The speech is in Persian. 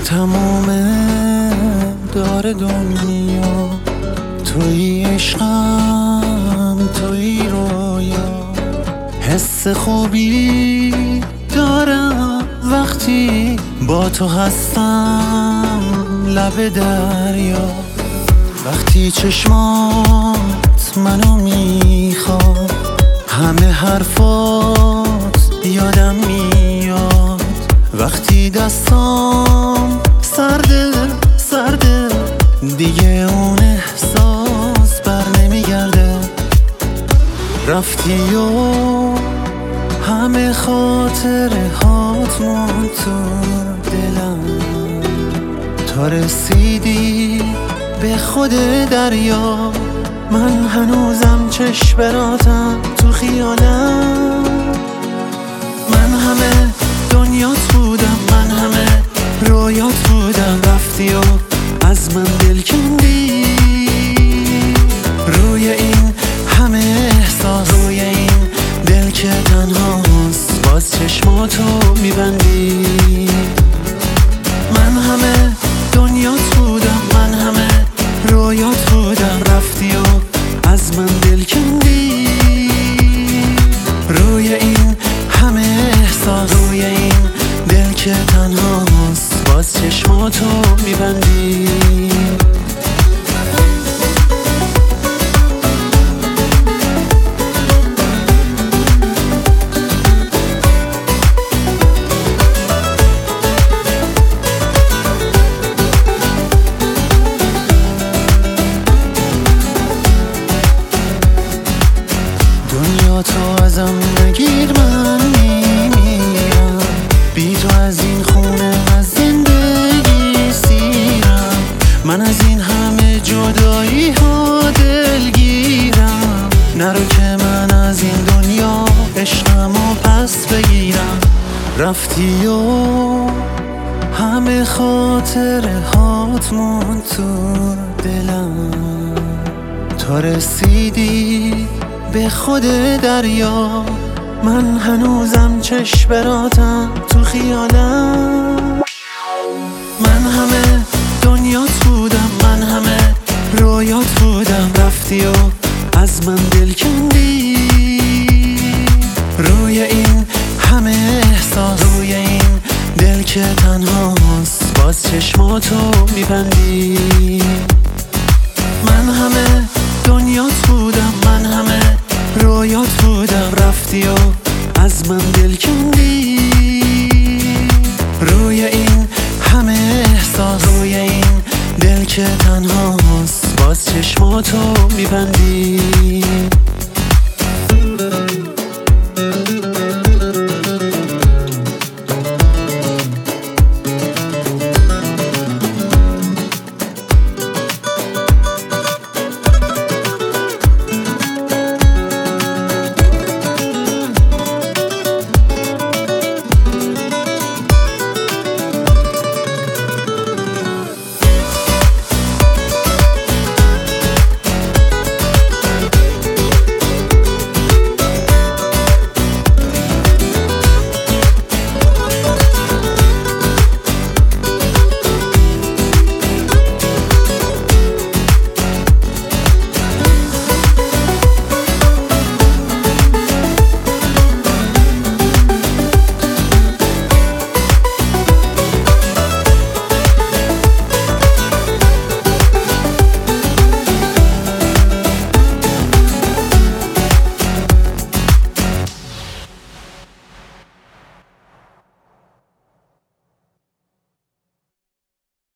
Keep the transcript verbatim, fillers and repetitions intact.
تموم دار دنیا توی عشقم، توی رویا. حس خوبی دارم وقتی با تو هستم لب دریا. وقتی چشمات منو میخواد همه حرفات یادم میاد. وقتی دستام سرده سرده دیگه اون احساس بر نمیگرده. رفتی و همه خاطره هات موند تو دلم. تا رسیدی به خود دریا، من هنوزم چشمراتم تو خیالم. من همه دنیات بودم، من همه رویات بودم. رفتی و از من دل کندی. روی این همه احساس، روی این دل که تنهاست، باز چشماتو میبندی. من همه دنیات بودم، من همه رویات بودم. رفتی و از من دل کندی. روی این همه احساس، روی این دل که تنهاست، باز چشماتو میبندی. دنیا تو ازم نگیر، من میمیرم. بی تو از این خونه از زندگی سیرم. من از این همه جدایی ها دلگیرم. نرو که من از این دنیا عشقمو پس بگیرم. رفتی و همه خاطره هات موند تو دلم. تا رسیدی به خود دریا، من هنوزم چشمراتم تو خیالم. من همه دنیات بودم، من همه رویات بودم. رفتی و از من دل کندی. روی این همه احساس، روی این دل که تنهاست، باز چشماتو میبندی. من همه دنیات بودم، من همه رویات بودم. رفتی و از من دل کندی. روی این همه احساس، روی این دل که تنهاست، باز چشماتو میبندی.